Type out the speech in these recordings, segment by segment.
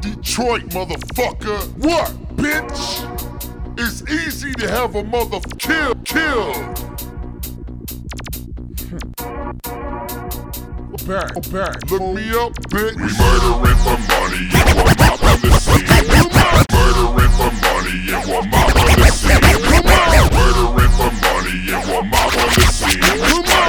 Detroit, motherfucker. What, bitch? It's easy to have a mother killed. Back. Look me up, bitch. We murdering for money and we're mob on the scene. Murdering for money and we're mob on the scene. Murdering for money and we're mob on the scene.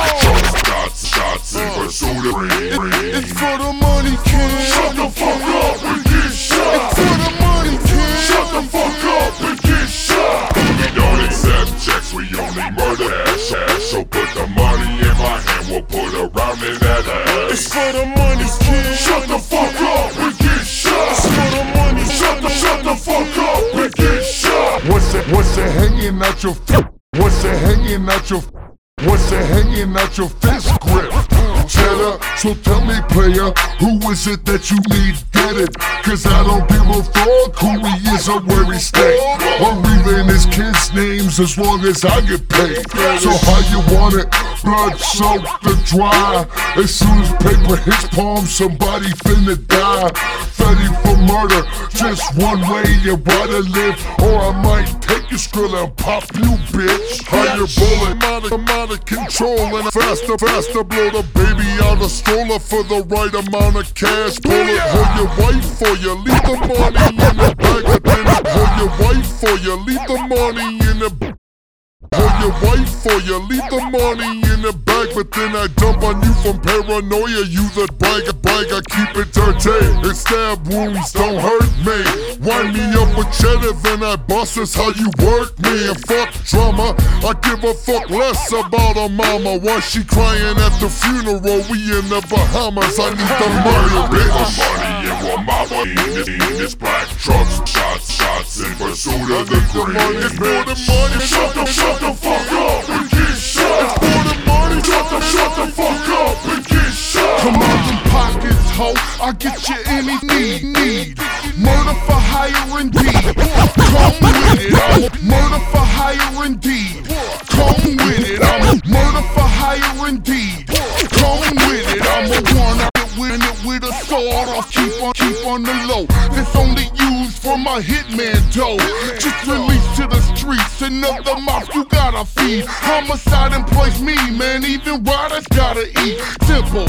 Shots in pursuit of green. It's for the money, kid. Shut the fuck up and get shot. It's for the money, kid. Shut the fuck up and get shot. We don't accept checks, we only murder cash. So put the money in my hand, we'll put a round in that ass. It's for the money, kid. Shut the fuck up and get shot. It's for the money. Shut the fuck up and get shot. What's that hanging out your What's that hanging out your What's that hanging out your fist grip? Cheddar, so tell me, player, who is it that you need deaded? Cause I don't give a fuck who he is or where he stay. I'm reading his kids' names as long as I get paid. So how you want it? Blood soaked or dry? As soon as paper hits palm, somebody finna die. Ready for murder, just one way you wanna live, or I might take your skrill and pop you, bitch. Higher bullet, I'm out of control, and faster, blow the baby out of stroller for the right amount of cash. Bullet, hold your wife or you leave the money in the bag of dinner. Hold your wife or you leave the money in the Hold your wife or you leave the money in the bag, but then I dump on you from paranoia. You the brag, I keep it dirty. And stab wounds don't hurt me. Wind me up with cheddar, then I bust. That's how you work me. And fuck drama, I give a fuck less about her mama. Why she crying at the funeral? We in the Bahamas. I need the money, bitch. Money and we're mob on this black trucks, shots in pursuit of the green. It's for the money. Shut the fuck up and get shot. It's for the money. Shut the fuck up and get shot. Come on, them pockets, ho, I get you any need. Murder for hire indeed. Come with it, I'm murder for hire indeed. Come with it, I'm murder for hire indeed. Come with it, I'm a one out with a sword. I'll keep on the low. This only used for my hitman dough. Just released to the streets, another mouth you gotta feed. Homicide employs me, man, even riders gotta eat. Simple,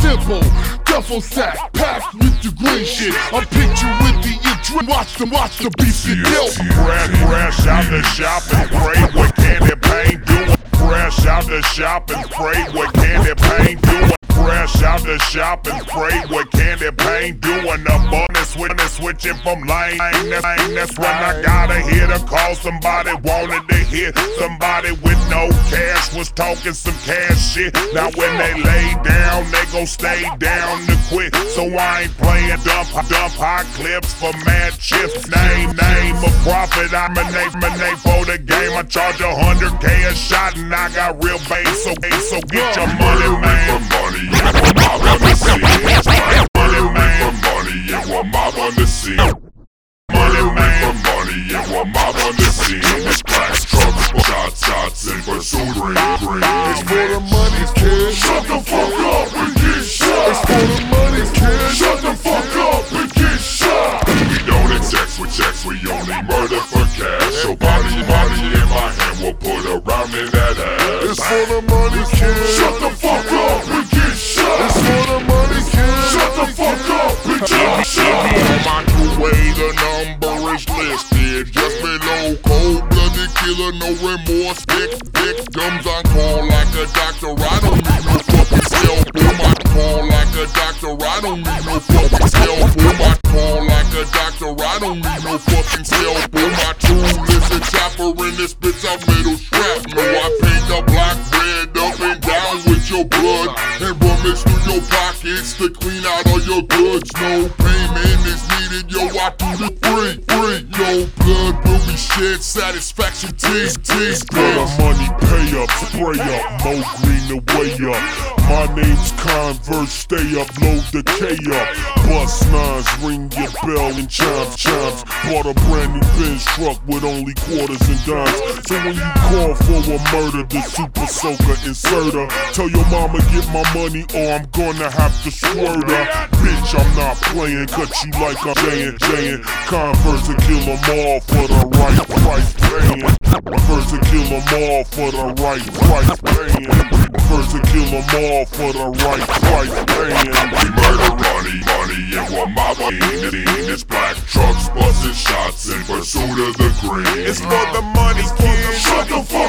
duffel sack, packed with the green shit. A picture with the drink, watch the beef get dealt. Fresh out the shop and spray what candy paint doing. Fresh out the shop and spray what candy paint doing. Fresh out the shop and spray what candy paint doing. The bonus switching from lane. That's when I gotta hear to call somebody. Wanted to hear somebody with no cash was talking some cash shit. Now when they lay down, they gon' stay down to quit. So I ain't playing dump high clips for mad chips. Name a profit. I'm a name for the game. I charge $100K a shot and I got real bass. So get your money, man. Money and we're mob on the scene. Money man for money and we're mob on the scene. Money man for money and we're mob on the scene. This black trucks, shots in pursuit of green. It's for the money, kid. Shut the fuck up and get shot. It's for the money, kid. Shut the fuck up and get shot. We don't accept with checks, we only murder for cash. So body in my hand, we'll put a round in that ass. It's for the money, kid. Shut the fuck up and get shot. It's for the money, kid. Shut the fuck up and get shot. On my two-way, the number is listed just below. Cold-blooded killer, no remorse. Victims on call like a doctor. I don't need no fucking scalpel. My call like a doctor. I don't need no fucking scalpel. My call like a doctor. I don't need no fucking scalpel. My tool is a chopper in this bitch. I'm metal shrapnel. I paint the black red up and down with your blood and rummage through your pockets to clean out all your goods. No payment is needed, yo, I do the free. Yo, blood will be shed, satisfaction, tease. For the money, pay up, spray up, Mo Green the way up. My name's Converse, stay up, load the K up. Bust nines, ring your bell and chimes. Bought a brand new Benz truck with only quarters and dimes. So when you call for a murder, the super soaker inserter, tell your mama get my money or I'm gonna have to squirt her. Bitch, I'm not playing, cut you like I'm J&J. Converse to kill them all for the right price paying. First to kill them all for the right price paying. First to kill them all for the right price paying. We murder money and one mob in it's black trucks busting shots in pursuit of the green. It's for the money, kid. Shut the fuck